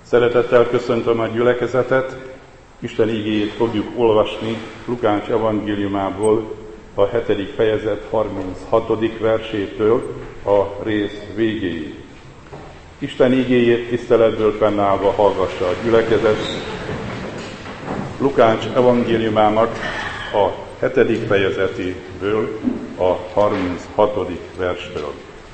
Szeretettel köszöntöm a gyülekezetet, Isten igéjét fogjuk olvasni Lukács evangéliumából, a 7. fejezet 36. versétől a rész végéig. Isten igéjét tiszteletből fennállva hallgassa a gyülekezet. Lukács evangéliumának a 7. fejezetéből a 36. verstől.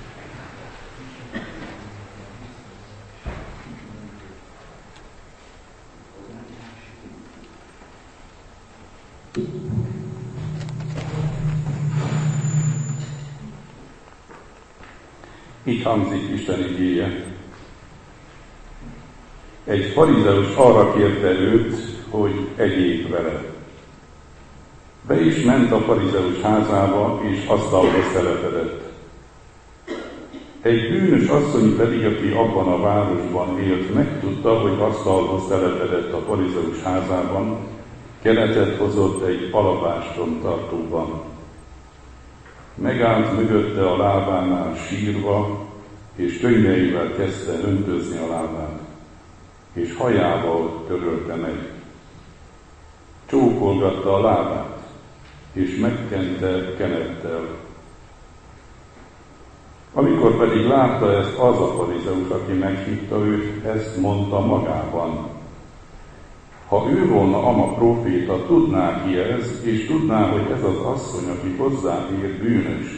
Így hangzik Isten igéje. Egy farizeus arra kérte őt, hogy egyék vele. Be is ment a farizeus házába, és asztalhoz szelepedett. Egy bűnös asszony pedig, aki abban a városban élt, megtudta, hogy asztalhoz szelepedett a farizeus házában, kenetet hozott egy alabástron tartóban. Megállt mögötte a lábánál sírva, és könnyeivel kezdte öntözni a lábát, és hajával törölte meg. Csókolgatta a lábát, és megkente kenettel. Amikor pedig látta ezt az a farizeus, aki meghívta őt, ezt mondta magában: ha ő volna ama próféta, tudná ki ez, és tudná, hogy ez az asszony, aki hozzáér, bűnös.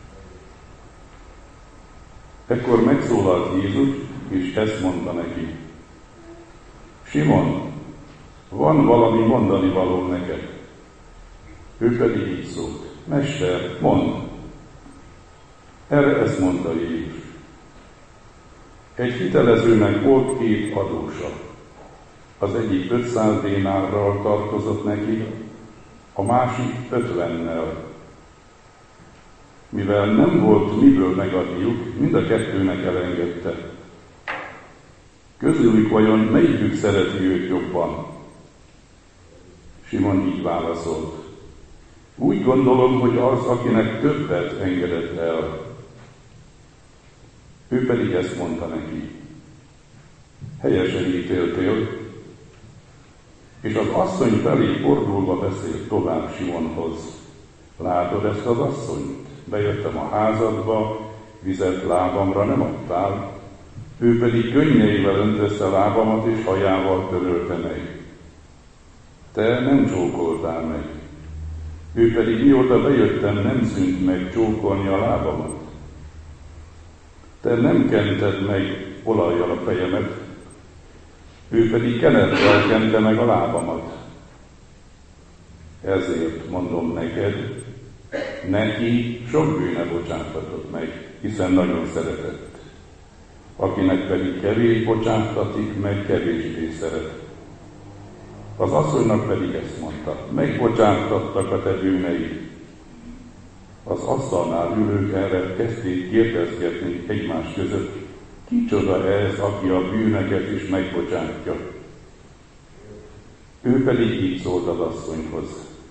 Ekkor megszólalt Jézus, és ezt mondta neki: Simon, van valami mondani való neked? Ő pedig így szólt: Mester, mondd! Erre ezt mondta Jézus: egy hitelezőnek volt 2 adósa. Az egyik 500 dénárral tartozott neki, a másik 50-nel. Mivel nem volt miből megadniuk, mind a kettőnek elengedte. Közülük vajon melyikük szereti őt jobban? Simon így válaszolt: úgy gondolom, hogy az, akinek többet engedett el. Ő pedig ezt mondta neki: helyesen ítéltél. És az asszony felé fordulva beszélt tovább Simonhoz: látod ezt az asszonyt? Bejöttem a házadba, vizet lábamra nem adtál, ő pedig könnyeivel öntötte lábamat és hajával törölte meg. Te nem csókoltál meg, ő pedig mióta bejöttem, nem szűnt meg csókolni a lábamat. Te nem kented meg olajjal a fejemet, ő pedig kenettel kente meg a lábamat. Ezért mondom neked, neki sok bűne bocsátatott meg, hiszen nagyon szeretett. Akinek pedig kevés bocsátatik meg, kevésbé szeret. Az asszonynak pedig ezt mondta: megbocsátattak a te bűneid. Az asztalnál ülők erre kezdték kérdezgetni egymás között: kicsoda ez, aki a bűneket is megbocsátja? Ő pedig így szólt az asszonyhoz: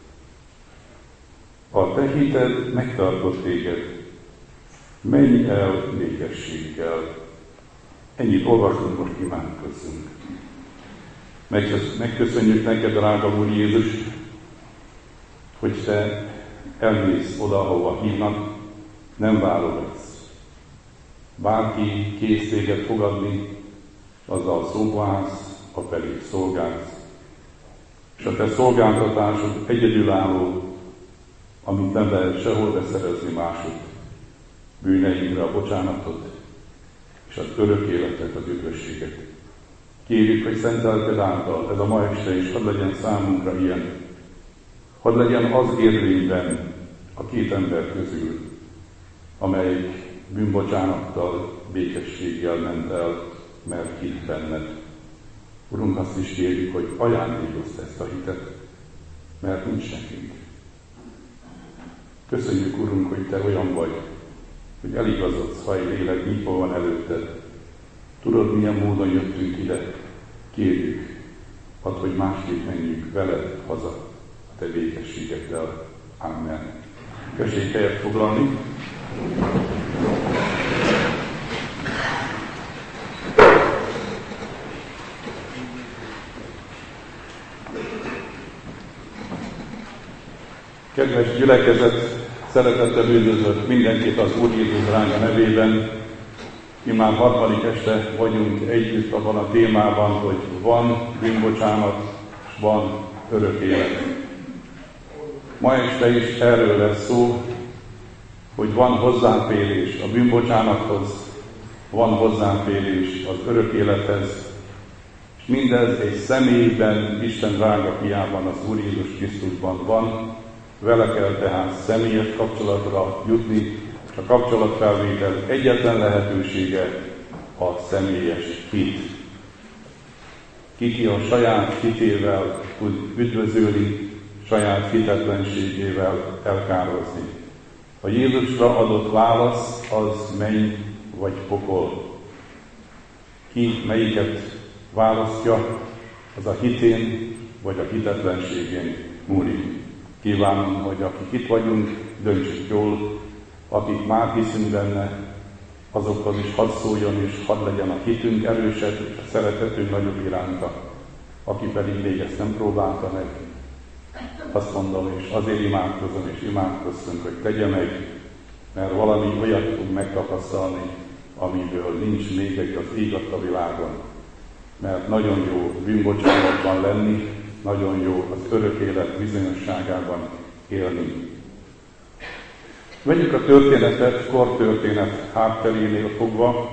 a te hited megtartott téged, menj el békességgel. Ennyit olvasunk, most imádkozzunk. Megköszönjük neked, drága Úr Jézus, hogy te elmész oda, ahova hívnak, nem válogatsz. Bárki kész téged fogadni, azzal szóba állsz, a felé szolgálsz. És a te szolgáltatásod egyedülálló, amit nem lehet sehol beszerezni másod, bűneinkre a bocsánatot, és az örök életet, az üdvösséget. Kérjük, hogy szent lelked által ez a ma este is hadd legyen számunkra ilyen. Hadd legyen az érvényben a 2 ember közül, amelyik bűnbocsánattal, békességgel ment el, mert hitt benned. Urunk, azt is kérjük, hogy ajándékozz ezt a hitet, mert nincs nekünk. Köszönjük, Urunk, hogy te olyan vagy, hogy eligazodsz, ha egy élet nyitva van előtted. Tudod, milyen módon jöttünk ide. Kérjük, add, hogy másképp menjünk veled haza a te békességeddel. Amen. Tessék helyet foglalni. Kedves gyülekezet, szeretettel üdvözlök mindenkit az Úr Jézus drága nevében. Mi már harmadik este vagyunk együtt abban a témában, hogy van bűnbocsánat, és van örök élet. Ma este is erről lesz szó, hogy van hozzáférés a bűnbocsánathoz, van hozzáférés az örök élethez, és mindez egy személyben, Isten drága fiában, az Úr Jézus Krisztusban van. Vele kell tehát személyes kapcsolatra jutni, és a kapcsolatfelvétel egyetlen lehetősége a személyes hit. Ki a saját hitével tud üdvözölni, saját hitetlenségével elkározni. A Jézusra adott válasz az menny vagy pokol. Ki melyiket választja, az a hitén vagy a hitetlenségén múlik. Kívánom, hogy akik itt vagyunk, döntsük jól, akik már hiszünk benne, azokhoz is hadd szóljon és hadd legyen a hitünk erősebb, és a szeretetünk nagyobb iránta. Aki pedig még ezt nem próbálta meg, azt mondom, és azért imádkozom, és imádkozzunk, hogy tegye meg, mert valami olyat fog megtapasztalni, amiből nincs még egy az ég a világon. Mert nagyon jó bűnbocsánatban lenni, nagyon jó az örök élet bizonyosságában élni. Vegyük a történetet, kortörténet hátterénél fogva.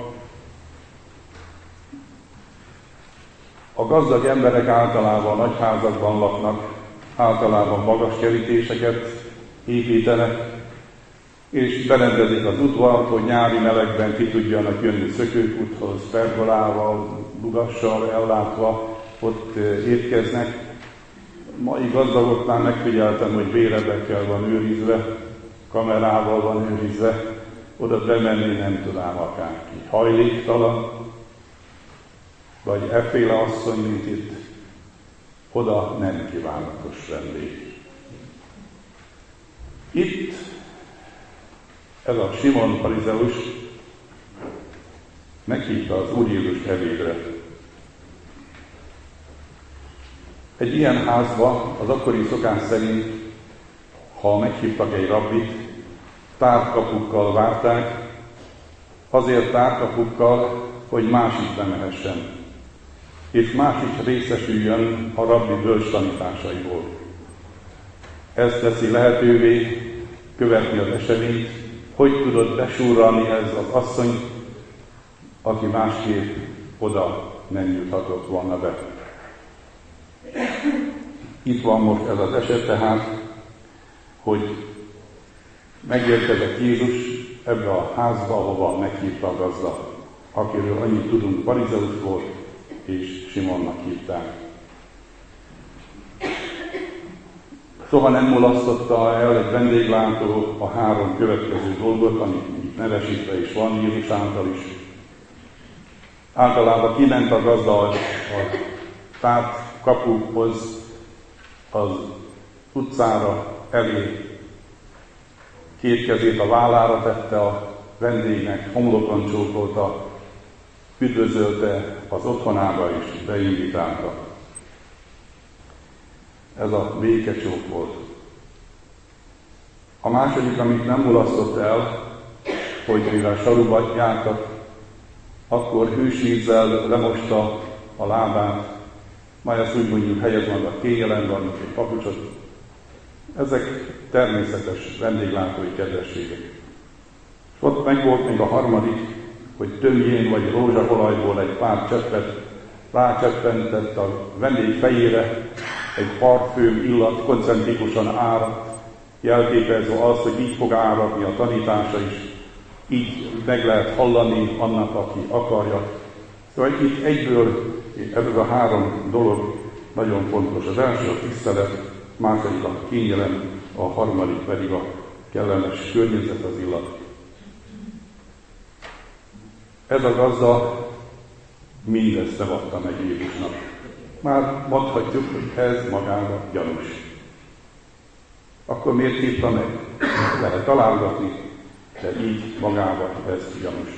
A gazdag emberek általában nagyházakban laknak, általában magas kerítéseket építenek, és berendezik az udvart, hogy nyári melegben ki tudjanak jönni szökőkúthoz, pergolával, lugassal ellátva, ott étkeznek. Mai gazdagoknál megfigyeltem, hogy bérebekkel van őrizve, kamerával van őrizve, oda bemenni nem tudám akárki. Hajléktalan, vagy efféle asszony, mint itt, oda nem kívánatos vendég. Itt ez a Simon farizeus meghívta az Úr Jézus ebédre. Egy ilyen házba az akkori szokás szerint, ha meghívtak egy rabbit, tárkapukkal várták, azért tárkapukkal, hogy más is bemehessen, és más is részesüljön a rabbi bölcs tanításaiból. Ez teszi lehetővé követni az eseményt, hogy tudott besúrralni ez az asszony, aki másképp oda nem juthatott volna be. Itt van most ez az eset tehát, hogy megérkezett Jézus ebbe a házba, ahova meghívta a gazda, akiről annyit tudunk, farizeus volt, és Simonnak hívták. Soha nem mulasztotta el egy vendéglátó a három következő dolgot, amit nevesítve is van Jézus által is. Általában kiment a gazda a tárt kapuhoz, az utcára elé, két kezét a vállára tette a vendégnek, homlokon csókolta, üdvözölte az otthonába is, beinvitálta. Ez a békecsók volt. A második, amit nem mulasztott el, hogy mivel saruba jártak, akkor hősvízzel lemosta a lábát, majd azt úgy mondjuk helyez maga kéjjelen van, egy papucsot. Ezek természetes vendéglátói kedvességek. És ott meg volt még a harmadik, hogy tömjén vagy rózsaolajból egy pár cseppet rácseppentett a vendég fejére, egy parfüm illat koncentrikusan áradt, jelképezve az, hogy így fog áradni a tanítása is, így meg lehet hallani annak, aki akarja. Szóval itt egyből ez a három dolog nagyon fontos. Az első a tisztelet, második a kényelem, a harmadik pedig a kellemes környezet, az illat. Ez a gazda mindezt nem adta meg Jézusnak. Már mondhatjuk, hogy ez magában gyanús. Akkor miért hívta meg? Lehet találgatni, de így magában ez gyanús.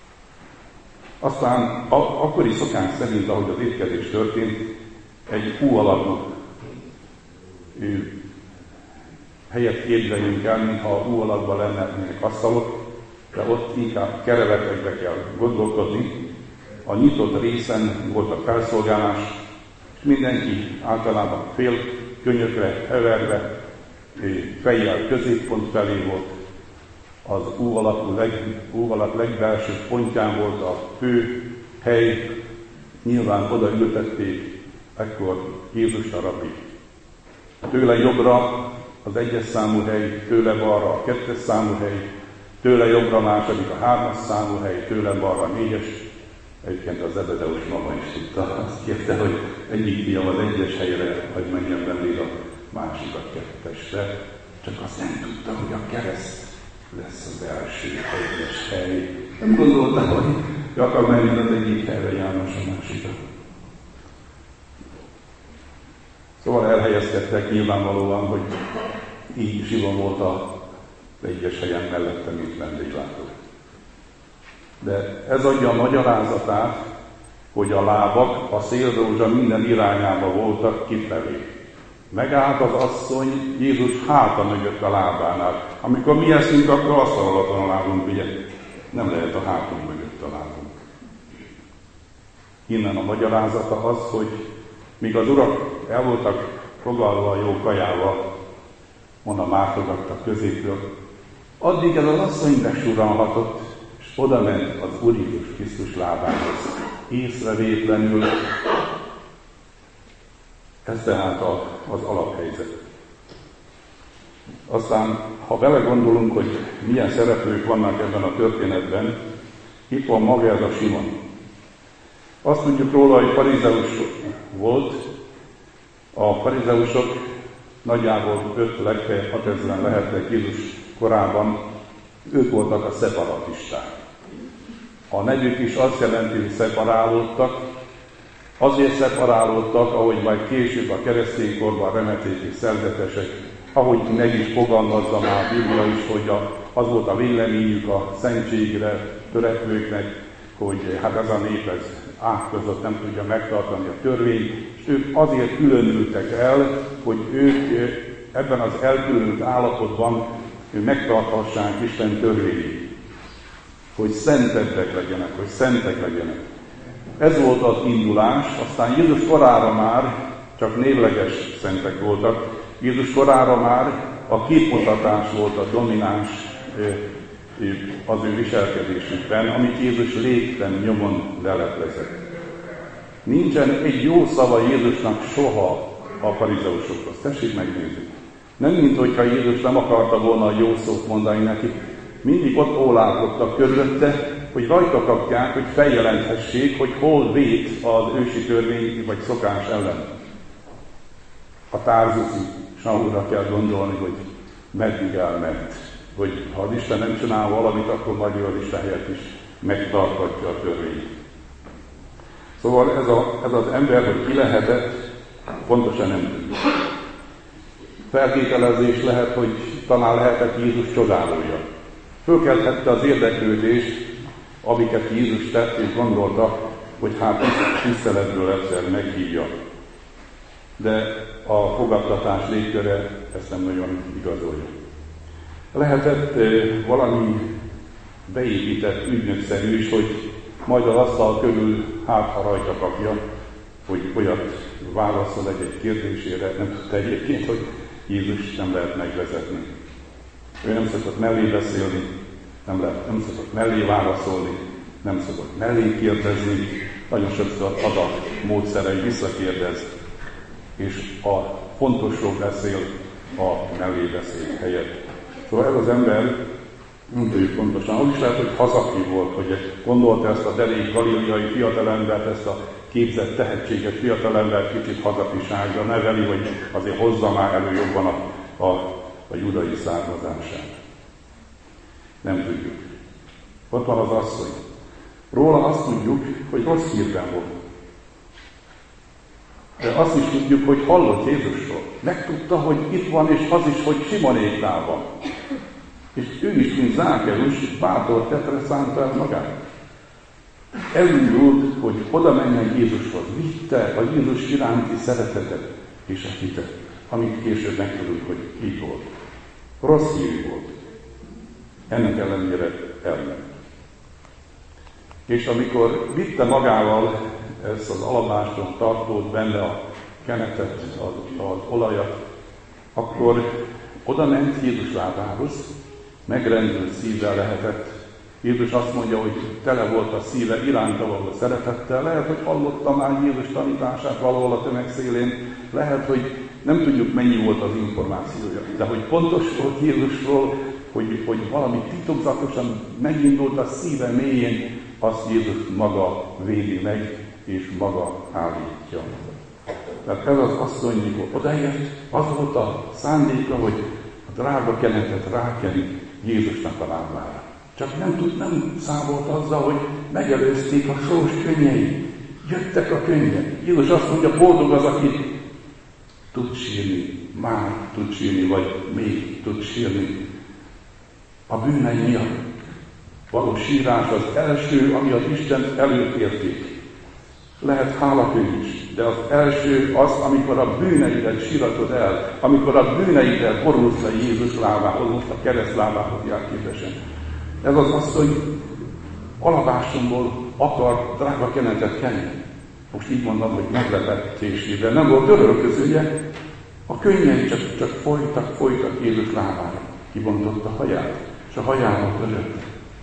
Aztán akkori szokás szerint, ahogy az étkezés történt, egy hú alaknak ő helyet képzeljünk el, mintha U alakban lennének asztalok, de ott inkább kereletekbe kell gondolkodni. A nyitott részen volt a felszolgálás, és mindenki általában fél könyökre heverve, fejjel középpont felé volt. Az U alak legbelső pontján volt a fő hely, nyilván oda ültették ekkor Jézust a rabbi. Tőle jobbra az 1-es számú hely, tőle balra a 2-es számú hely, tőle jobbra második a 3-as számú hely, tőle balra a 4-es. Egyébként az Zebedeus maga is tudta, azt kérte, hogy egyik fiam az 1-es helyre, hogy menjen belé, a másik a 2-esre. Csak azt nem tudta, hogy a kereszt lesz az első 1-es hely. Nem gondolta, hogy akar menni az egyik helyre, János a másikra. Szóval elhelyezkedtek nyilvánvalóan, hogy így Simon volt a 1-es helyen mellette, mint vendéglátó. De ez adja a magyarázatát, hogy a lábak a szélrózsa minden irányába voltak kifelé. Megállt az asszony Jézus háta mögött a lábánál. Amikor mi eszünk, akkor asztal alatt van a lábunk, ugye? Nem lehet a hátunk mögött a lábunk. Innen a magyarázata az, hogy míg az urak el voltak foglalva a jó kajával, onnan mártogattak középről, addig ez az asszony besurranhatott, és oda ment az Úr Jézus Krisztus lábához. Észrevétlenül. Ez tehát az alaphelyzet. Aztán, ha belegondolunk, hogy milyen szereplők vannak ebben a történetben, itt van maga ez a Simon. Azt tudjuk róla, hogy farizeus volt. A farizeusok nagyjából 5 ezeren lehettek Jézus korában, ők voltak a szeparatisták. A nevük is azt jelenti, hogy szeparálódtak. Azért szeparálódtak, ahogy majd később a kereszténykorban remeték és szerzetesek, ahogy meg is fogalmazza már a Biblia is, hogy az volt a véleményük a szentségre törekvőknek, hogy hát ez a nép ez átkozott, nem tudja megtartani a törvényt, és ők azért különültek el, hogy ők ebben az elkülönült állapotban megtarthassák Isten törvényét, hogy szentebbek legyenek, hogy szentek legyenek. Ez volt az indulás, aztán Jézus korára már csak névleges szentek voltak. Jézus korára már a képmutatás volt a domináns az ő viselkedésükben, amit Jézus lépten nyomon leleplezett. Nincsen egy jó szava Jézusnak soha a farizeusokhoz. Tessék megnézni. Nem mint hogyha Jézus nem akarta volna jó szót mondani nekik. Mindig ott ólálkodtak körülötte, hogy rajta kapják, hogy feljelenthessék, hogy hol vét az ősi törvény vagy szokás ellen. A Tárzuszi Saulra kell gondolni, hogy meddig elment. Hogy ha az Isten nem csinál valamit, akkor majd az Isten helyett is megtarthatja a törvényt. Szóval ez az ember, hogy ki lehetett, pontosan nem tudjuk. Feltételezés lehet, hogy talán lehetett Jézus csodálója. Fölkelthette az érdeklődést, amiket Jézus tett, és gondolta, hogy hát tiszteletből egyszer meghívja. De a fogadtatás légköre ezt nem nagyon igazolja. Lehetett valami beépített ügynökszerű is, hogy majd az asztal körül hát ha rajta kapja, hogy olyat válaszol egy kérdésére, nem tudta egyébként, hogy Jézus nem lehet megvezetni. Ő nem szokott mellé beszélni, nem szokott mellé válaszolni, nem szokott mellé kérdezni, nagyon sokszor az a módszere, hogy visszakérdez, és a fontosról beszél a mellé beszél helyett. Szóval ez az ember, nem tudjuk pontosan, az is lehet, hogy hazaki volt, hogy gondolta ezt a derék galileai fiatalembert, ezt a képzett, tehetséges fiatalembert kicsit hazafiságra neveli, hogy azért hozza már elő jobban a judai származását. Nem tudjuk. Ott van az asszony. Róla azt tudjuk, hogy rossz hírben volt. De azt is tudjuk, hogy hallott Jézusról. Megtudta, hogy itt van, és az is, hogy Simonéknál van. És ő is, mint Zákeus, bátor tettre szánta el magát. Elindult, hogy oda menjen Jézushoz. Vitte a Jézus iránti szeretetet és a hitet, amit később megtudunk, hogy így volt. Rossz hírű volt. Ennek ellenére elment. És amikor vitte magával ezt az alabástron tartót, benne a kenetet, az olajat, akkor oda ment Jézus lábához, megrendült szívvel lehetett. Jézus azt mondja, hogy tele volt a szíve iránta való szeretettel. Lehet, hogy hallotta már Jézus tanítását valahol a tömegszélén, lehet, hogy nem tudjuk, mennyi volt az információja, de hogy pontos volt Jézusról, hogy valami titokzatosan megindult a szíve mélyén, azt Jézus maga védi meg, és maga állítja. Tehát ez az asszony, mikor odaért, az volt a szándéka, hogy a drága kenetet rákeni Jézusnak a lábára. Csak nem számolt azzal, hogy megelőzték a sors könnyei. Jöttek a könnyek. Jézus azt mondja, boldog az, aki tud sírni, már tud sírni, vagy még tud sírni. A bűnei miatt való sírás az első, ami az Isten előtt érték. Lehet hálakönny is, de az első az, amikor a bűneidet síratod el, amikor a bűneidet borulsz le Jézus lábához, most a kereszt lábához jár képesen. Ez az asszony alabástromból akar drága kenetet kenni. Most így mondom, hogy meglepetésében nem volt öröközője, a könnyei csak folytak Jézus lábára. Kibontotta a haját, és a hajával törött.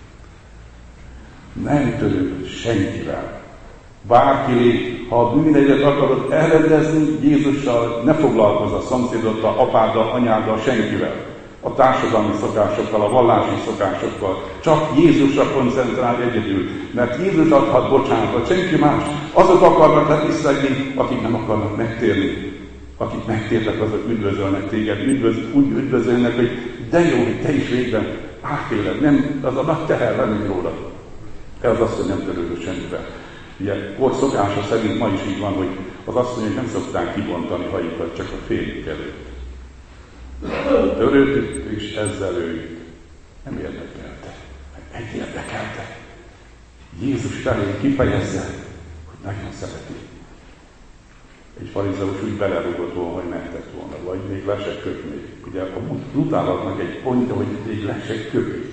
Nem törődött senkivel. Bárki lép, ha a bűneidet akarod elrendezni, Jézussal ne foglalkozz a szomszédoddal, apáddal, anyáddal, senkivel. A társadalmi szokásokkal, a vallási szokásokkal. Csak Jézusra koncentrál egyedül, mert Jézus adhat bocsánatot, senki más. Azok akarnak lepiszlegni, akik nem akarnak megtérni. Akik megtértek, azok üdvözölnek téged, úgy üdvözölnek, hogy de jó, hogy te is végben átéled, nem, az a nagy teher lenni rólad. Ez az, hogy nem törődött semmivel. Ugye korszokása szerint ma is így van, hogy az asszonyok nem szokták kibontani hajukat, csak a férjük előtt. Törődtük, és ezzel őjük. Nem érdekelte. Egy érdekelte. Jézus felé kifejezze, hogy nagyon szereti. Egy farizeus úgy belerúgott volna, hogy megtett volna, vagy még le se köpni. Ugye a utálatnak egy pontja, hogy még le se köpni.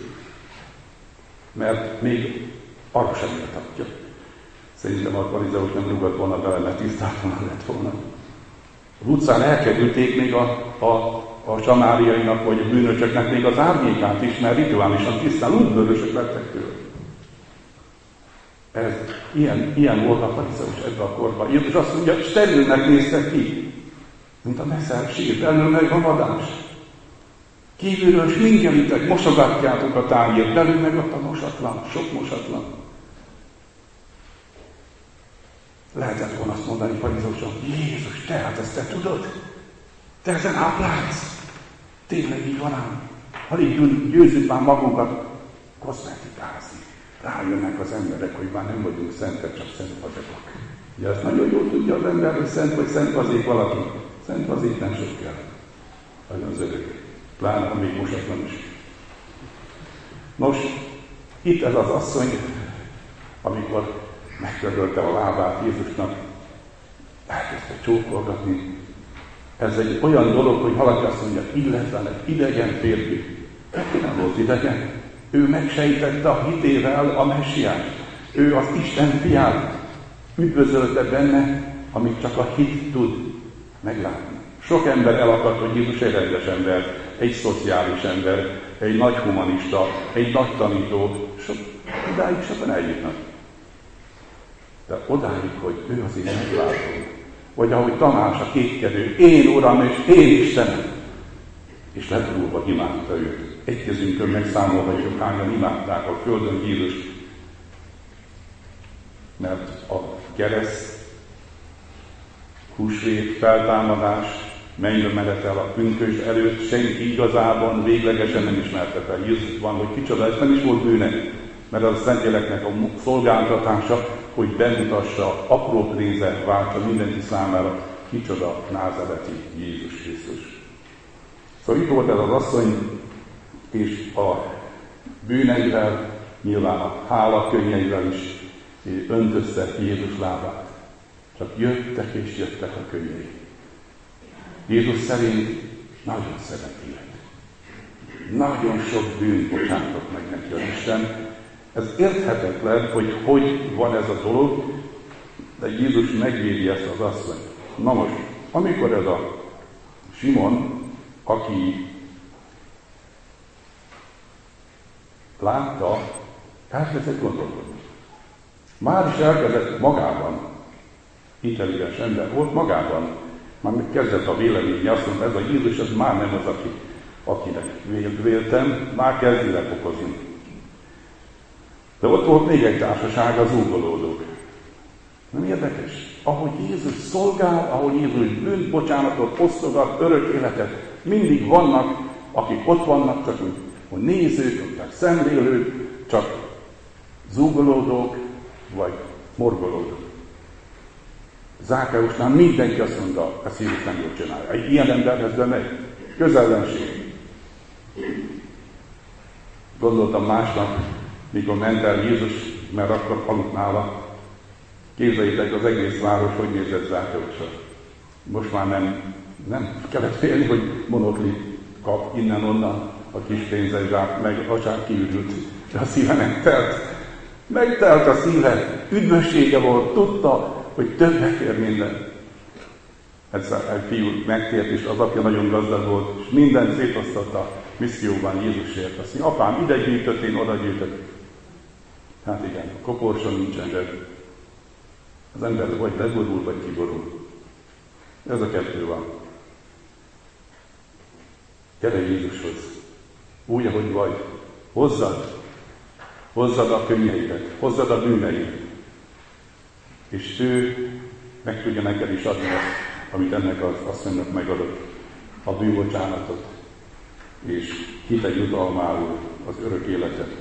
Mert még arra sem értetja. Szerintem a farizeus nem rúgott volna bele, mert tisztátlan lett volna. Az utcán elkerülték még a samáriainak, vagy a bűnösöknek még az árnyékát is, mert rituálisan tisztán útbőrösök lettek tőle. Ez ilyen volt a farizeus ebben a korban. És azt mondja, sterilnek néztek ki, mint a meszel sír, belül meg a vadás. Kívülről sminkelitek, mosogatjátok a tányért, belül meg ott a mosatlan, sok mosatlan. Lehetett volna azt mondani farizeusnak, Jézus, te hát ezt te tudod? Te ezen áplátsz? Tényleg így van ám. Alig győzzük már magunkat kozmetikázni. Rájönnek az emberek, hogy már nem vagyunk szentek, csak szent vagyok. Ugye ezt nagyon jól tudja az ember, hogy szent vagy szent vazék valaki. Szent vazék nem sok kell. Nagyon az örök. Pláne, ha még mosatlan is. Nos, itt ez az asszony, amikor megtörölte a lábát Jézusnak, elkezdte csókolgatni. Ez egy olyan dolog, hogy valaki azt mondja, illetve egy idegen férfi. Ő nem volt idegen. Ő megsejtette a hitével a messiást. Ő az Isten fiát üdvözölte benne, amit csak a hit tud meglátni. Sok ember elakadt, hogy Jézus egy rendes ember, egy szociális ember, egy nagy humanista, egy nagy tanító. Odáig sokan eljutnak. De odáig, hogy ő az én meglátó. Vagy ahogy Tamás a kétkedő, én Uram és én Istenem. És leborulva imádta őt. Egy kezünkön megszámolhatjuk, hányan imádták a földön Jézust. Mert a kereszt, húsvét, feltámadás, mennybe menetel a pünkösd előtt, senki igazában, véglegesen nem ismerte fel Jézusban, hogy kicsoda, ez nem is volt bűne. Mert az a Szentléleknek a szolgáltatása, hogy bemutassa, apró része váltsa mindenki számára, kicsoda názareti Jézus Krisztus. Szóval itt volt ez az asszony, és a bűneivel, nyilván a hála könnyeivel is öntözte Jézus lábát. Csak jöttek és jöttek a könnyei. Jézus szerint nagyon szeretélek. Nagyon sok bűn bocsátott meg neki az Isten. Ez érthetetlen, hogy van ez a dolog, de Jézus megvédi ezt az asszonyt. Na most, amikor ez a Simon, aki látta, elkezdett gondolkodni. Már is elkezdett magában, intelligens ember volt magában, már kezdett a vélemény, azt mondta, ez a Jézus, ez már nem az, akinek véltem, már kezd lepokozni. De ott volt még egy társaság, az zúgolódók. Nem érdekes? Ahogy Jézus szolgál, ahogy Jézus bűnbocsánatot osztogat, örök életet, mindig vannak, akik ott vannak, csak úgy nézők, csak szemlélők, csak zúgolódók, vagy morgolódók. Zákeusnál mindenki azt mondta, ezt Jézus nem jól csinálja. Egy ilyen emberhez de megy. Közellenség. Gondoltam másnap, mikor ment el Jézus, mert akkor aludt nála. Képzeljétek, az egész város, hogy nézett Zákeusra. Most már nem kellett félni, hogy monoklit kap innen-onnan a kis pénzes zsák, meg a zsák kiürült. De a szíve nem telt. Megtelt a szíve, üdvössége volt, tudta, hogy többet ér minden. Egyszer egy fiú megtért, és az apja nagyon gazdag volt, és mindent szétosztotta misszióban Jézusért. Azt mondja, apám ide gyűjtött, én oda gyűjtött. Hát igen, a koporson nincsen, de az ember vagy leborul, vagy kiborul. Ez a kettő van. Gyere Jézushoz, úgy, ahogy vagy. Hozzad a könnyeidet, hozzad a bűneidet. És ő meg tudja neked is adni azt, amit ennek az asszonynak megadott, a bűnbocsánatot, és hite jutalmául az örök életet.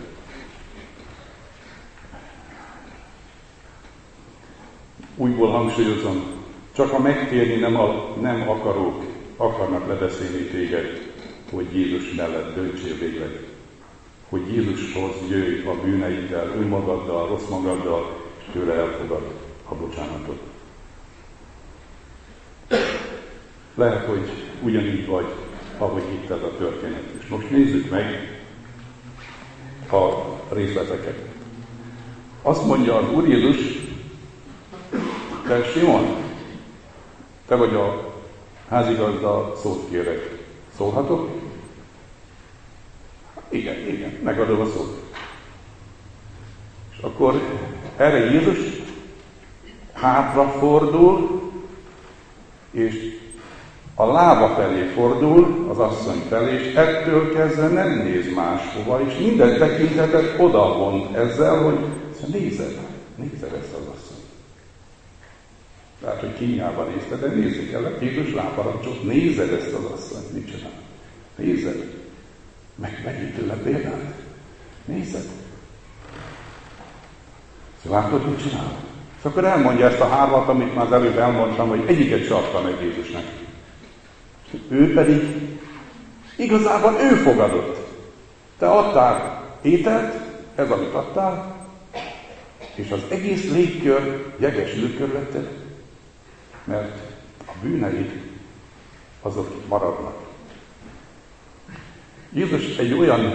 Újból hangsúlyozom, csak a megtérni nem akarók akarnak lebeszélni téged, hogy Jézus mellett döntsél végleg. Hogy Jézushoz jöjj a bűneiddel, önmagaddal, rossz magaddal, és tőle elfogad a bocsánatot. Lehet, hogy ugyanígy vagy, ahogy itt ez a történet. És most nézzük meg a részleteket. Azt mondja az Úr Jézus, te Simon, te vagy a házigazda, szót kérek. Szólhatok? Igen, megadom a szót. És akkor erre Jézus hátrafordul, és a lába felé fordul, az asszony felé, és ettől kezdve nem néz máshova, és minden tekintetet odavont ezzel, hogy nézed ezt az asszony. Tehát, hogy kínjában nézte, de nézni kellett, Jézus lábarancsolt, nézed ezt az asszonyt, mit csinál? Nézed. Megvegyük tőle példát. Nézed. Látod, mit csinál? És akkor elmondja ezt a hármat, amit már az előbb elmondtam, hogy egyiket se adta meg Jézusnak. Ő pedig, igazából ő fogadott. Te adtál ételt, ez amit adtál, és az egész légkör jegesül körülötted, mert a bűneid azok maradnak. Jézus egy olyan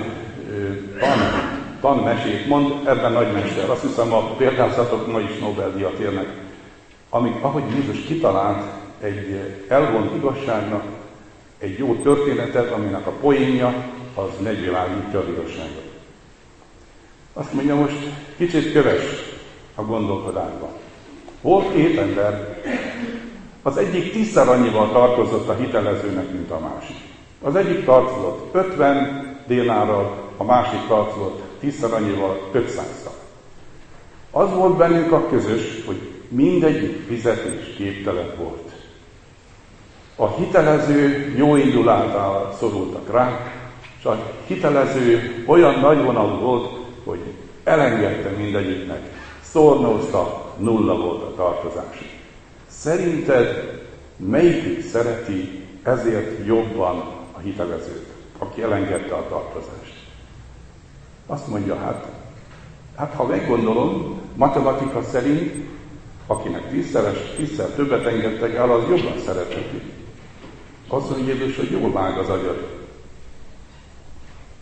tanmesét mond, ebben nagymester. Azt hiszem, a példázatok ma is Nobel-díjat érnek, ahogy Jézus kitalált egy elvont igazságnak egy jó történetet, aminek a poénja az megvilágítja az igazságot. Azt mondja, most kicsit kövess a gondolkodásban. Volt 2 ember, az egyik 10-szer annyival tartozott a hitelezőnek, mint a másik. Az egyik tartozott 50 dénárral, a másik tartozott 10-szer annyival, 500-szal. Az volt bennünk a közös, hogy mindegyik fizetés képtelen volt. A hitelező jó indulátával szorultak rá, és a hitelező olyan nagyvonalú volt, hogy elengedte mindegyiknek, szornózta, 0 volt a tartozás. Szerinted melyikük szereti ezért jobban a hitelezőt, aki elengedte a tartozást? Azt mondja, hát ha meggondolom, matematika szerint, akinek 10-szer többet engedtek el, az jobban szeretheti. Azt mondja Jézus, hogy jól vág az agyad.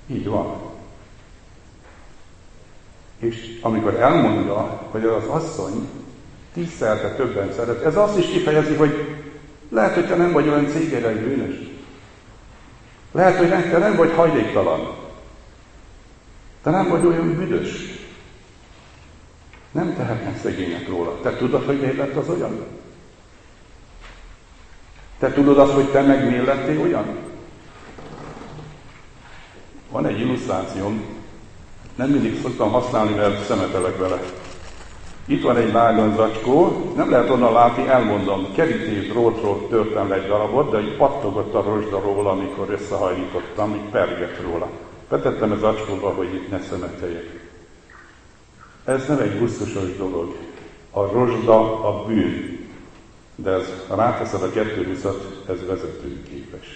Így van. És amikor elmondja, hogy az asszony 10-szer többen szeret, ez azt is kifejezi, hogy lehet, hogy te nem vagy olyan cégérei bűnös. Lehet, hogy te nem vagy hajléktalan. Te nem vagy olyan büdös. Nem tehetnek szegények róla. Te tudod, hogy miért lett az olyan? Te tudod azt, hogy te meg miért lettél olyan? Van egy illusztrációm, nem mindig szoktam használni, mert szemetelek vele. Itt van egy vágany zacskó, nem lehet onnan látni, elmondom, kerítés drótról törtem le egy darabot, de így pattogott a rozsda róla, amikor összehajlítottam, így pergett róla. Betettem a zacskóba, hogy itt ne szemeteljek. Ez nem egy gusztusos dolog. A rozsda a bűn. De ez, ha ráteszed a 220-at, ez vezetőképes.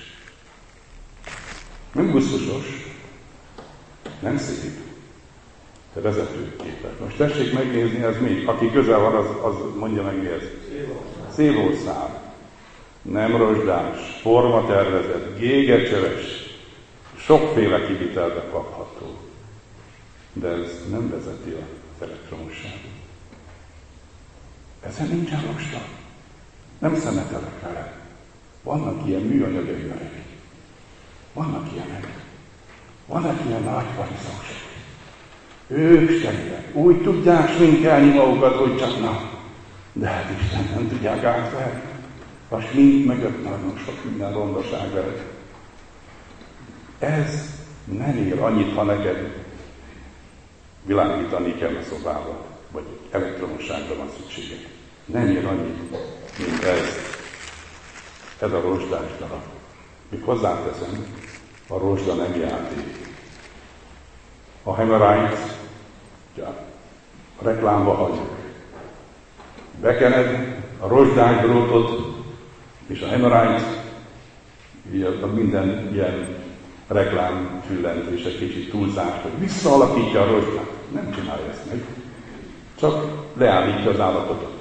Nem gusztusos, nem szép, de vezetőképes. Most tessék megnézni, ez mi? Aki közel van, az mondja meg mi ez. Szélószál. Nem rozsdás, formatervezet, gégecseves, sokféle kivitelbe kapható. De ez nem vezeti az elektromosságot. Ezen nincsen rozsda. Nem szemetelek vele. Vannak ilyen műanyag emberek. Vannak ilyenek. Vannak ilyen nagy farizeusok. Ők steriliek. Úgy tudják sminkelni magukat, hogy csak na. De hát Isten nem tudják átverni. A smink mögött nagyon sok minden rondaság veled. Ez nem ér annyit, ha neked világítani kell a szobába, vagy elektromosságra van szükséged. Nem ér annyit, mint ez. Ez a rozsdás darab. Még hozzáteszem, a rozsda nem játék. A Hemorrhoids, a reklámba hagyjuk. Bekened a rozsdás drótot, és a Hemorrhoids, minden ilyen reklámfüllentés egy kicsit túlzás, hogy visszaalakítja a rozsdát. Nem csinálja ezt meg. Csak leállítja az állapotot.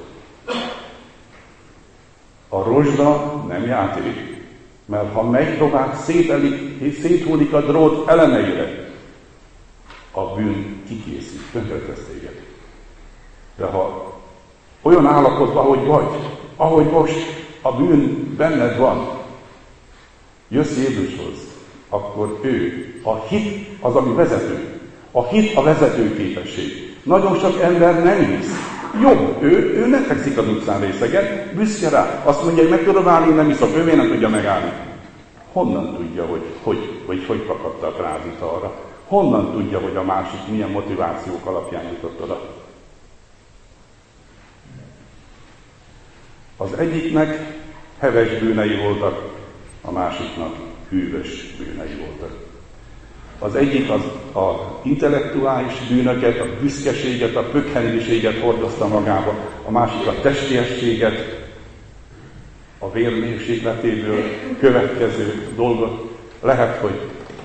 A rozsda nem játék. Mert ha megpróbál széthullik a drót elemeire, a bűn kikészít, tönkretesz téged. De ha olyan állapotban, ahogy most a bűn benned van, jössz Jézushoz, akkor ő, a hit az, ami vezető. A hit a vezető képesség. Nagyon sok ember nem hisz. Jobb, ő nem fekszik az utcán részegen, büszke rá. Azt mondja, hogy meg tudom állni, nem iszok, ő miért nem tudja megállni? Honnan tudja, hogy kapta a frázit arra? Honnan tudja, hogy a másik milyen motivációk alapján jutott oda? Az egyiknek heves bűnei voltak, a másiknak hűvös bűnei voltak. Az egyik az intellektuális bűnöket, a büszkeséget, a pökhendiséget hordozta magába, a másik a testiességet, a vérmérsékletéből következő dolgot. Lehet, hogy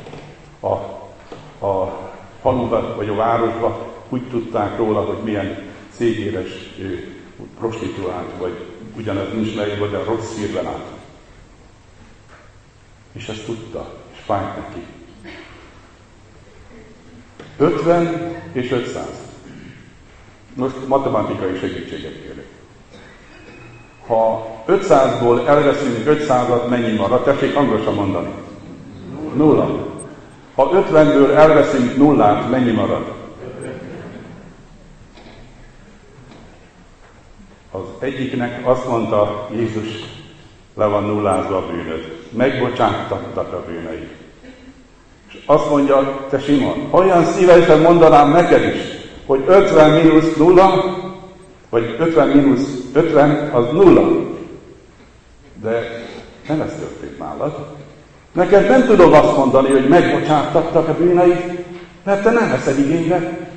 a faluba vagy a városba úgy tudták róla, hogy milyen szégéres prostituált, vagy ugyanez nincs leírva, de rossz hírben állt. És ezt tudta, és fájt neki. 50 és 500. Most matematikai segítséget kérek. Ha 500-ból elveszünk 500-at, mennyi marad? Tessék hangosan mondani. 0. Ha 50-ből elveszünk 0-át, mennyi marad? Az egyiknek azt mondta Jézus, le van nullázva a bűnöd. Megbocsáttattak a bűnei. És azt mondja, te Simon, olyan szívesen mondanám neked is, hogy 50 mínusz 0, vagy 50 mínusz 50 az 0. De nem ez történt nálad. Neked nem tudom azt mondani, hogy megbocsáttattak a bűneid, mert te nem veszed igénybe.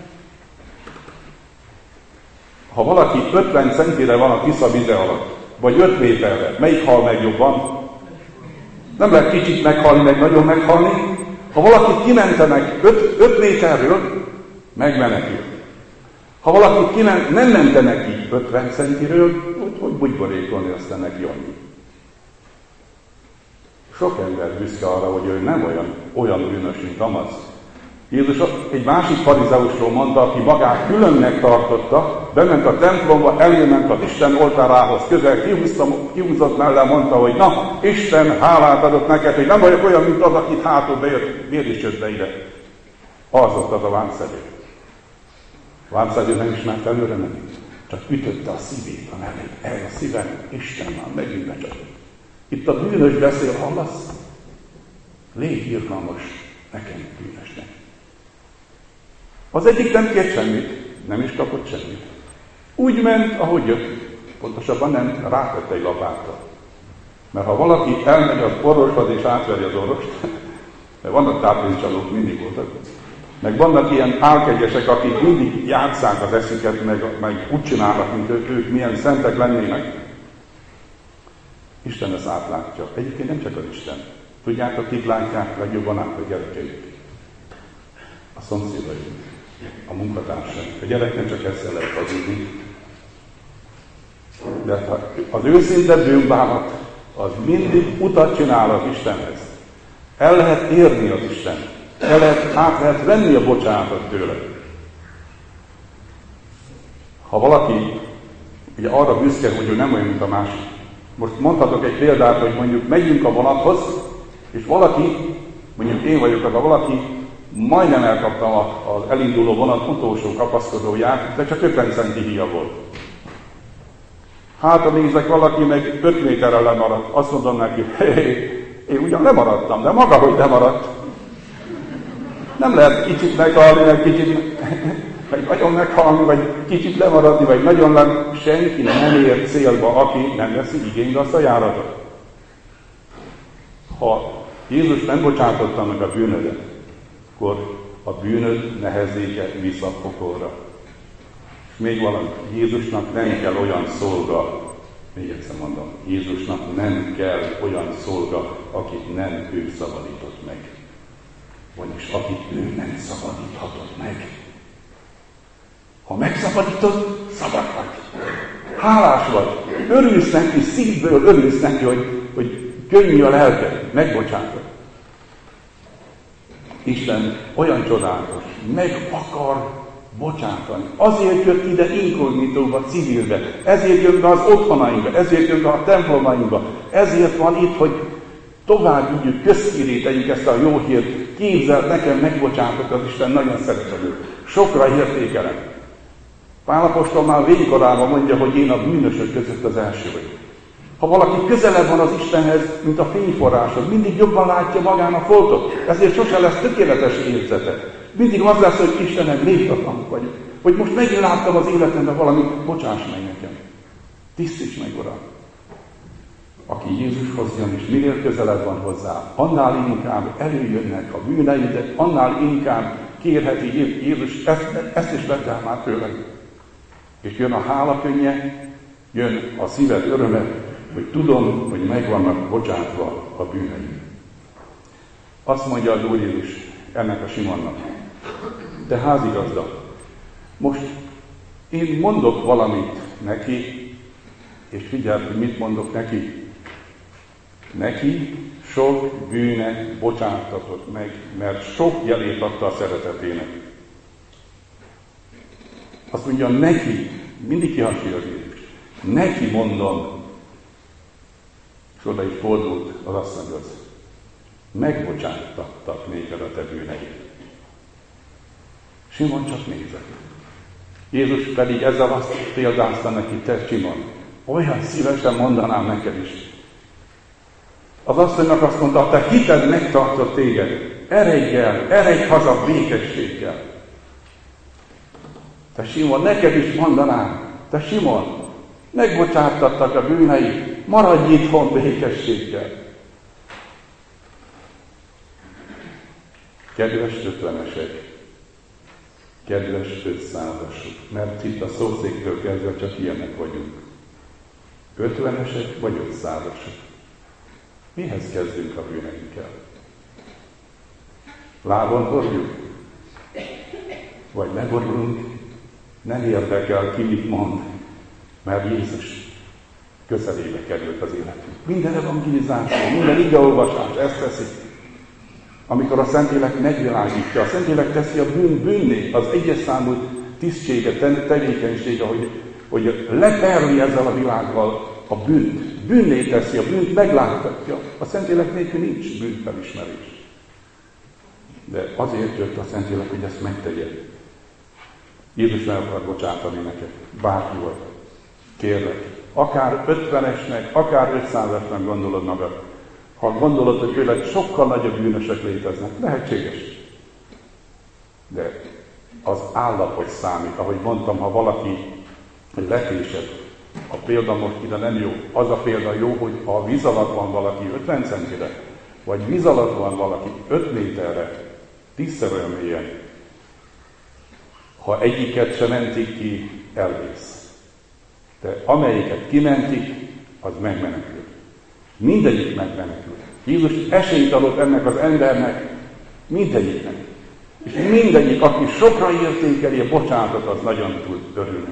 Ha valaki 50 centire van a Tisza vize alatt, vagy 5 méterre, melyik hal meg jobban? Nem lehet kicsit meghalni, meg nagyon meghalni. Ha valakit kimentenek 5 méterről, megmenekül. Ha valakit nem mentenek ki 50 centiről, hogy bugyborékolni, aztán neki annyi. Sok ember büszke arra, hogy ő nem olyan bűnös, mint Amaz, Jézus egy másik farizeusról mondta, aki magát különnek tartotta, bement a templomba, elment az Isten oltárához, közel kihúzott mellé, mondta, hogy na, Isten hálát adott neked, hogy nem vagyok olyan, mint az, akit hátul bejött, miért is jött be ide. Az ott az a vámszedő. A vámszedő nem ismert előre menni, csak ütötte a szívét, a nevét. El a szívem, Isten már megint becsapott. Itt a bűnös beszél, hallasz? Légy irgalmas, nekem bűnösnek. Az egyik nem kért semmit, nem is kapott semmit. Úgy ment, ahogy jött, pontosabban nem, rátette egy lapáttal. Mert ha valaki elmegy az orvoshoz és átveri az orvost, mert vannak tápénzcsalók, mindig voltak, meg vannak ilyen álkegyesek, akik mindig játsszák az eszüket, meg úgy csinálnak, mint ők milyen szentek lennének. Isten ezt átlátja. Egyébként nem csak az Isten. Tudjátok, kik látják legjobban át, a gyerekeik. A szomszédaink, a munkatársaink. A gyereknek csak ezzel lehet hazudni. De az őszinte bűnbánat, az mindig utat csinál az Istenhez. El lehet érni az Isten. Át lehet venni a bocsánatot tőle. Ha valaki ugye arra büszke, hogy ő nem olyan, mint a másik. Most mondhatok egy példát, hogy mondjuk megyünk a vonathoz, és valaki, mondjuk én vagyok az a valaki, majdnem elkaptam az elinduló vonat utolsó kapaszkodóját, de csak 50 centi híja volt. Hátra nézek, valaki meg 5 méterrel lemaradt. Azt mondom neki, én ugyan lemaradtam, de maga, hogy lemaradt. Nem lehet kicsit meghalni, meg kicsit vagy nagyon meghalni, vagy kicsit lemaradni, vagy nagyon senki nem ér célba, aki nem veszi igénybe azt a járatot. Ha Jézus nem bocsátotta meg a bűnödet, akkor a bűnöd nehezéke vissza a pokolra. És még valami, Jézusnak nem kell olyan szolga, még egyszer mondom, Jézusnak nem kell olyan szolga, akit nem ő szabadított meg. Vagyis akit ő nem szabadíthatott meg. Ha megszabadítod, szabad vagy. Hálás vagy. Örülsz neki, szívből örülsz neki, hogy könnyű a lelked, megbocsátod. Isten olyan csodálatos, meg akar bocsátani. Azért jött ide inkognitóba, civilbe, ezért jön be az otthonainkba, ezért jön be a templomainkba, ezért van itt, hogy tovább vigyük, közhírét tegyük ezt a jó hírt. Képzel, nekem megbocsátott az Isten, nagyon szeretem őt. Sokra értékelem. Pál apostol már végkorában mondja, hogy én a bűnösök között az első vagyok. Ha valaki közelebb van az Istenhez, mint a fényforráshoz, mindig jobban látja magán a foltot, ezért sosem lesz tökéletes érzete. Mindig az lesz, hogy Istenem, léptatlanok vagyok. Hogy most megint láttam az életemben valamit, bocsáss meg nekem. Tisztíts meg, Uram. Aki Jézushoz jön, és minél közelebb van hozzá, annál inkább előjönnek a bűnei, de annál inkább kérheti Jézus, ezt is vedd el már tőlem. És jön a hála könnye, jön a szíved öröme, hogy tudom, hogy meg vannak bocsátva a bűneim. Azt mondja az Úr Jézus ennek a Simonnak. De házigazda, most én mondok valamit neki, és figyeld, hogy mit mondok neki. Neki sok bűne bocsátatott meg, mert sok jelét adta a szeretetének. Azt mondja, neki, mindig kihangsúlyozza Jézus, neki mondom, és oda is fordult az asszonyhoz, megbocsátattak néked a te bűneid. Simon csak nézett. Jézus pedig ezzel azt példázta neki, te Simon, olyan szívesen mondanám neked is. Az asszonynak azt mondta, te hited megtartott téged, eredj haza békességgel. Te Simon, neked is mondanám, te Simon, megbocsátattak a bűneid, maradj itthon békességgel. Kedves 50-esek, kedves 500-asok, mert itt a szószéktől kezdve csak ilyenek vagyunk. 50-esek vagy 500-asok. Mihez kezdünk a bűneinkkel? Lábon hordjuk? Vagy megborulunk? Nem érdekel, ki mit mond, mert Jézus közelébe került az életünk. Minden evangelizáció, minden igeolvasás ezt teszi. amikor a Szentlélek megvilágítja, a Szentlélek teszi a bűnné, az egyes számú tisztsége, tevékenysége, hogy leperli ezzel a világgal a bűnt. Bűnné teszi, a bűnt megláttatja. A Szentlélek nélkül nincs bűnfelismerés. De azért jött a Szentlélek, hogy ezt megtegye. Jézus meg akar bocsátani neked, bárki vagy. Kérlek, akár 50-esnek, akár 500-esnek gondolod magad. Ha gondolod, hogy tőled sokkal nagyobb bűnösök léteznek, lehetséges. De az állapot számít, ahogy mondtam, ha valaki letésed, a példa most ide nem jó, az a példa jó, hogy a víz alatt van valaki 50 centire, vagy víz alatt van valaki 5 méterre, 10-szer olyan mélyen. Ha egyiket sem mentik ki, elvész. De amelyiket kimentik, az megmenekül. Mindegyik megmenekül. Jézus esélyt adott ennek az embernek, mindegyiknek. És mindegyik, aki sokra értékeli a bocsánatot, az nagyon tud örülni.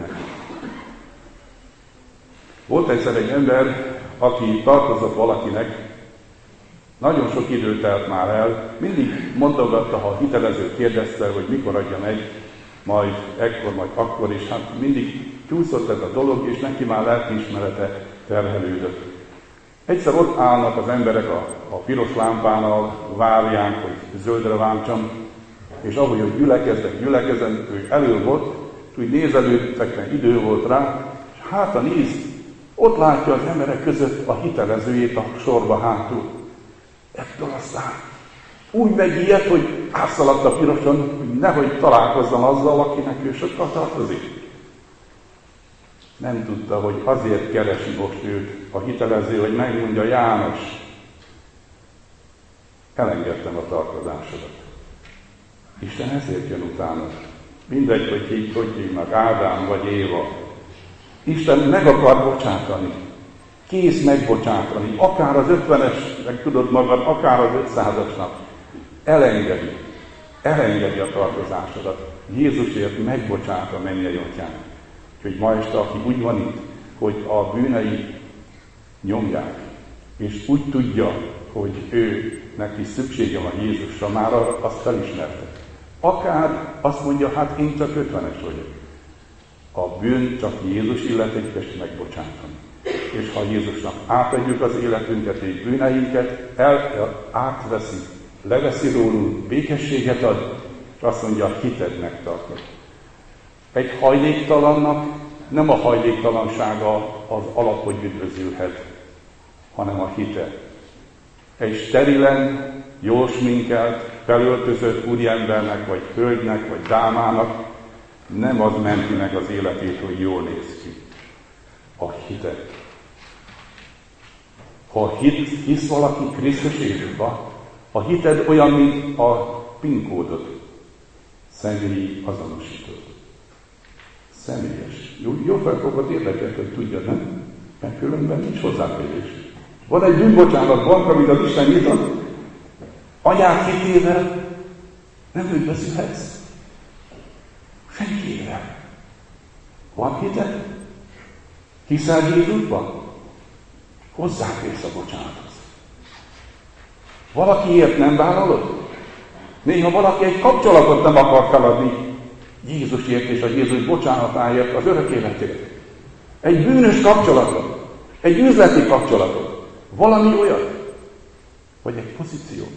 Volt egyszer egy ember, aki tartozott valakinek, nagyon sok idő telt már el, mindig mondogatta, ha a hitelező kérdezte, hogy mikor adja meg, majd ekkor, majd akkor, és hát mindig csúszott ez a dolog, és neki már lelkiismerete terhelődött. Egyszer ott állnak az emberek a piros lámpánál, várják, hogy zöldre váltsam, és ahogy gyülekezem, ő elő volt, és úgy nézelődtek, mert idő volt rá, és hátra néz, ott látja az emberek között a hitelezőjét a sorba hátul. Ettől aztán úgy megijedt, hogy átszaladt a piroson, hogy nehogy találkozzon azzal, akinek ő sokkal tartozik. Nem tudta, hogy azért keresi most őt a hitelező, hogy megmondja, János, elengedtem a tartozásodat. Isten ezért jön utána. Mindegy, hogy hívnak, Ádám vagy Éva. Isten meg akar bocsátani. Kész megbocsátani. Akár az 50-esnek tudod magad, akár az 500-asnak. Elengedi a tartozásodat. Jézusért megbocsát a mennyei atyán. Úgyhogy ma este, aki úgy van itt, hogy a bűnei nyomják, és úgy tudja, hogy ő neki szüksége van Jézusra, már azt felismerte. Akár azt mondja, hát én csak 50-es vagyok. A bűn csak Jézus illetékes megbocsátani. És ha Jézusnak átadjuk az életünket és bűneinket, átveszi, leveszi rólunk, békességet ad, és azt mondja, hited megtartod. Egy hajléktalannak nem a hajléktalansága az alap, hogy üdvözülhet, hanem a hite. Egy sterilen, jól sminkelt, felöltözött úriembernek, vagy hölgynek, vagy dámának nem az menti meg az életét, hogy jól néz ki. A hite. Ha hisz valaki Krisztus Jézusban, a hited olyan, mint a PIN kódod. Személyi azonosítod. Személyes. Jó felfogott érdekelt, hogy tudja, nem? Mert különben nincs hozzáférés. Van egy bűnbocsánat bank, amit az Isten nyitott. Anyák hitével nem üdvözülhetsz. Senkivel. Van hited? Hiszel Jézusban? Hozzáférsz a bocsánathoz. Valakiért nem vállalod? Néha valaki egy kapcsolatot nem akar feladni Jézusért és a Jézus bocsánatáért, az örök életért. Egy bűnös kapcsolatot, egy üzleti kapcsolatot, valami olyat, vagy egy pozíciót.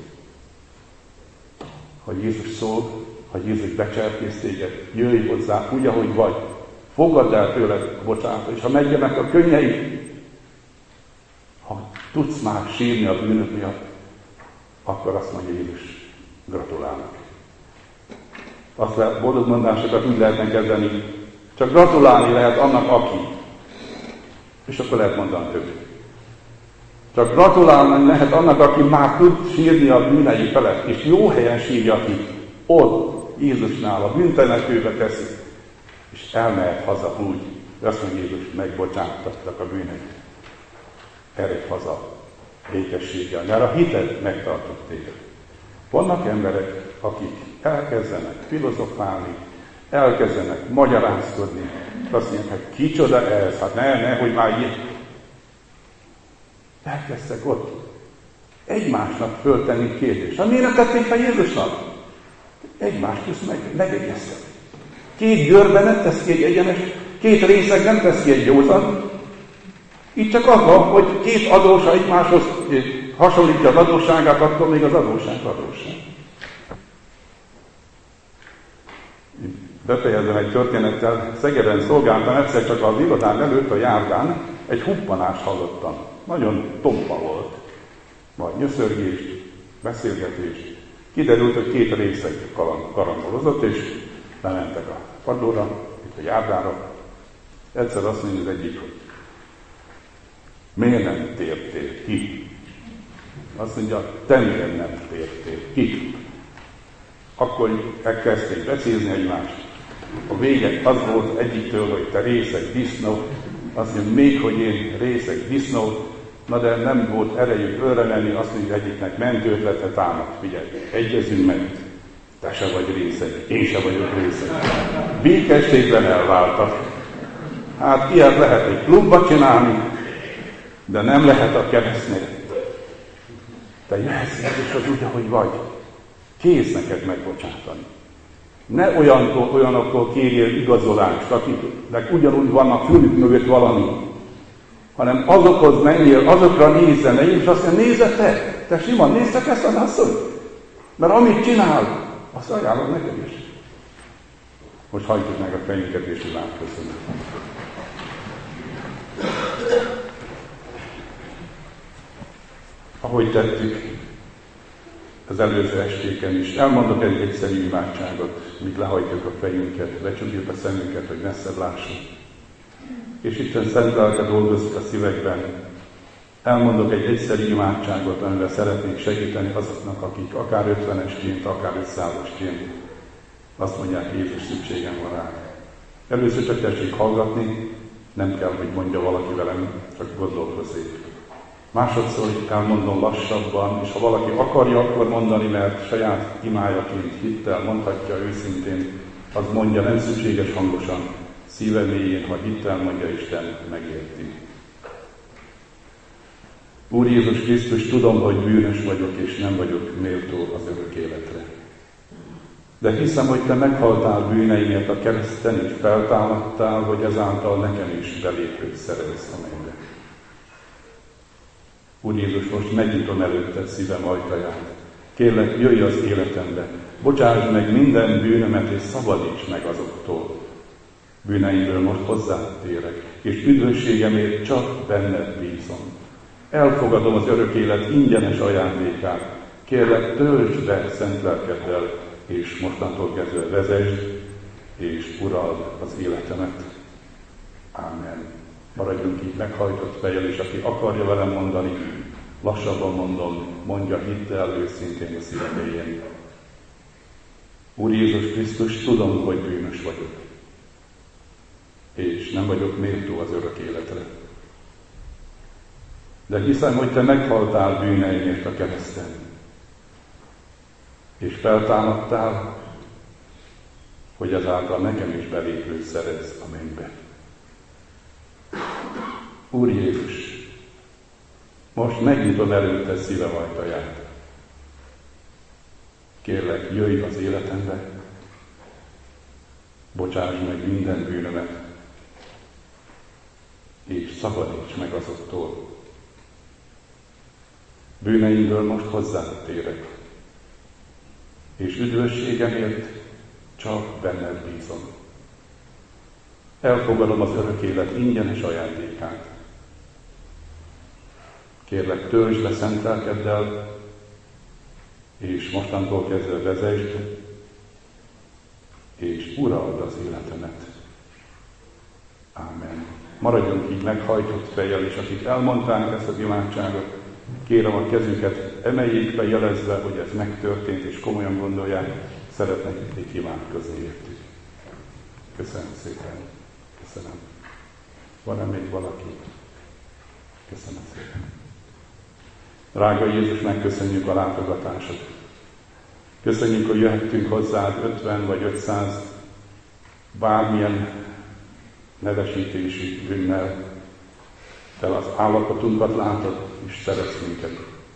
Ha Jézus szól, ha Jézus becserkész téged, jöjj hozzá úgy, ahogy vagy, fogadd el tőled a bocsánatot, és ha megjönnek a könnyeid, ha tudsz már sírni a bűnök miatt, akkor azt mondja Jézus, gratulálnak. Azt lehet, boldog mondásokat úgy lehetne kezdeni, csak gratulálni lehet annak, aki. És akkor lehet mondani többet. Csak gratulálni lehet annak, aki már tud sírni a bűnei felett, és jó helyen sírja ki. Ott, Jézusnál a bűntemetőbe teszi, és elmehet haza úgy, hogy azt mondja Jézus, megbocsáttattak a bűneit. Eredj haza békességgel, mert a hited megtartott téged. Vannak emberek, akik elkezdenek filozofálni, elkezdenek magyarázkodni, és azt mondják, hogy kicsoda ez, hát nehogy már így. Elkezdtek ott egymásnak föltenni kérdést. Hát miért nem tették fel Jézusnak? Egymást közt megegyeztek. Két görbe nem tesz ki egy egyenes, két részeg nem tesz ki egy józan. Itt csak az van, hogy két adósa egymáshoz hasonlítja az adósságát, attól még az adósság. Befejezem egy történettel. Szegeden szolgáltam, egyszer csak az irodám előtt a járdán egy huppanást hallottam. Nagyon tompa volt. Majd nyöszörgést, beszélgetést. Kiderült, hogy két részeg karambolozott, és lementek a padlóra, itt a járdára. Egyszer azt mondja az egyik, hogy miért nem tértél ki? Azt mondja, te miért nem tértél ki? Akkor elkezdték becézni egymást. A vége az volt egyiktől, hogy te részeg disznó. Azt mondja, még hogy én részeg disznó. Na de nem volt erejük ölre menni, azt mondja egyiknek mentő ötlete támad. Figyelj, egyezünk meg, te se vagy részeg, én se vagyok részeg. Békességben elváltak. Hát ilyet lehet egy klubba csinálni, de nem lehet a keresztnél. Te jössz Jézushoz úgy, ahogy vagy. Kész neked megbocsátani. Ne olyanoktól kérjél igazolást, akiknek ugyanúgy vannak fülük mögött valami, hanem azokhoz menjél, azokra nézzen, és azt mondja, nézze te sima, nézd csak ezt az asszony. Mert amit csinál, azt ajánlom neked is. Most hajtjuk meg a fejünket és imádkozzunk. Ahogy tettük az előző estéken is, elmondok egy egyszerű imádságot, míg lehajtjuk a fejünket, becsukjuk a szemünket, hogy messzebb lássunk. És itten Szent Lelke dolgozik a szívekben. Elmondok egy egyszerű imádságot, amivel szeretnék segíteni azoknak, akik akár 50-esként, akár 500-asként azt mondják, Jézus, szükségem van rá. Először csak tessék hallgatni, nem kell, hogy mondja valaki velem, csak gondolkozzék. Másodszor elmondom lassabban, és ha valaki akarja, akkor mondani, mert saját imájaként hittel mondhatja őszintén, az mondja, nem szükséges hangosan, szíve mélyén, ha hittel mondja, Isten megérti. Úr Jézus Krisztus, tudom, hogy bűnös vagyok, és nem vagyok méltó az örök életre. De hiszem, hogy Te meghaltál bűneimért a kereszten, és feltámadtál, hogy ezáltal nekem is belépőt szerezz a mennybe. Úr Jézus, most megnyitom előtted szívem ajtaját. Kérlek, jöjj az életembe, bocsásd meg minden bűnömet, és szabadíts meg azoktól. Bűneimből most hozzád térek, és üdvösségemért csak benned bízom. Elfogadom az örök élet ingyenes ajándékát. Kérlek, töltsd be szent lelkeddel, és mostantól kezdve vezesd, és urald az életemet. Ámen. Maradjunk így meghajtott fejjel, és aki akarja velem mondani, lassabban mondom, mondja hittel őszintén a szíve mélyén. Úr Jézus Krisztus, tudom, hogy bűnös vagyok, és nem vagyok méltó az örök életre. De hiszem, hogy Te meghaltál bűneimért a kereszten, és feltámadtál, hogy ezáltal nekem is belépőt szerezz a mennybe. Úr Jézus, most megnyitom előtte szívem ajtaját. Kérlek, jöjj az életembe, bocsásd meg minden bűnömet, és szabadíts meg azoktól. Bűneimből most hozzád térek, és üdvösségemért csak benned bízom. Elfogadom az örök élet ingyenes ajándékát. Kérlek, töltsd be szent lelkeddel, és mostantól kezdve vezesd, és urald az életemet. Ámen. Maradjunk így meghajtott fejjel, és akik elmondták ezt az imádságot, kérem a kezüket, emeljék fel jelezve, hogy ez megtörtént, és komolyan gondolják, szeretnék itt imádkozni értük. Köszönöm szépen. Köszönöm. Van-e még valaki? Köszönöm szépen. Drága Jézus, megköszönjük a látogatásod. Köszönjük, hogy jöhettünk hozzád 50 vagy 500 bármilyen nevesítési bűnnel. Te az állapotunkat látod, és szeretsz minket.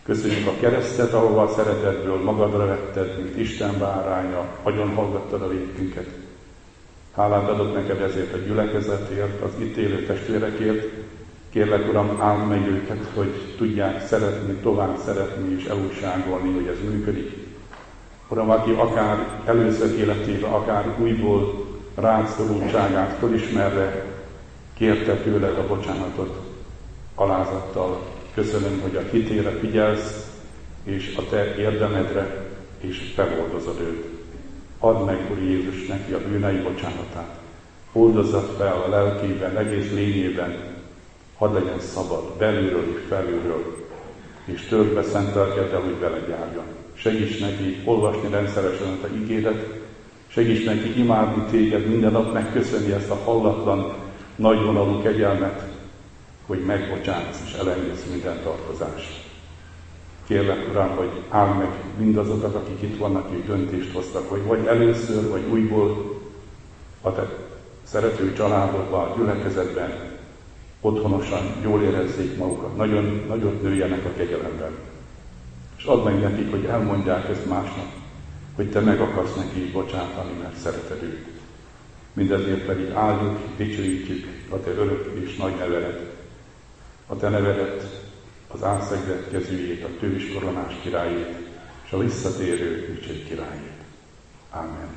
Köszönjük a keresztet, ahova a szeretetből magadra vetted, mint Isten báránya, agyon hallgattad a vétkünket. Hálát adok neked ezért a gyülekezetért, az itt élő testvérekért. Kérlek, Uram, áld meg őket, hogy tudják szeretni, tovább szeretni és elújságolni, hogy ez működik. Uram, aki akár először életében, akár újból rátszorultságát fölismerve, kérte tőled a bocsánatot alázattal. Köszönöm, hogy a hitére figyelsz, és a te érdemedre, és feloldozod őt. Add meg, Úr Jézus, neki a bűnei bocsánatát. Oldozzad fel a lelkében, egész lényében, hadd legyen szabad, belülről és felülről, és törbe szent lelkeddel, hogy belegyárjon. Segíts neki olvasni rendszeresen a te igédet, segíts neki imádni téged, minden nap megköszönni ezt a hallatlan, nagyvonalú kegyelmet, hogy megbocsánsz és elengedsz minden tartozást. Kérlek, Uram, hogy áld meg mindazokat, akik itt vannak, és döntést hoztak, hogy vagy először, vagy újból a te szerető családodban, a gyülekezetben otthonosan jól érezzék magukat, nagyon nagyot nőjenek a kegyelemben. És add meg nekik, hogy elmondják ezt másnak, hogy te meg akarsz neki bocsátani, mert szereted őt. Mindezért pedig áldjuk, dicsőítjük a te örök és nagy nevedet, a te nevedet, az átszegzett kezűjét, a tőzs koronás királyét, és a visszatérő dicső királyét. Ámen.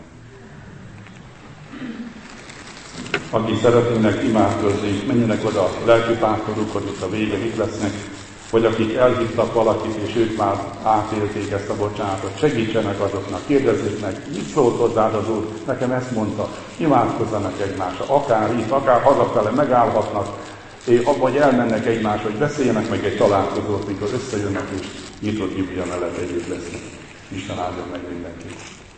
Akik szeretnének imádkozni, menjenek oda a lelkipásztoruk, hogy ott a vége itt lesznek, vagy akik elhívtak valakit, és ők már átélték ezt a bocsánatot, segítsenek azoknak, kérdezzék meg, mit szólt hozzád az Úr, nekem ezt mondta, imádkozzanak egymásra, akár itt, akár hazafele megállhatnak, vagy elmennek egymásra, hogy beszéljenek meg egy találkozót, mikor összejönnek, és nyitott Biblia mellett együtt lesznek. Isten áldjon meg mindenkit.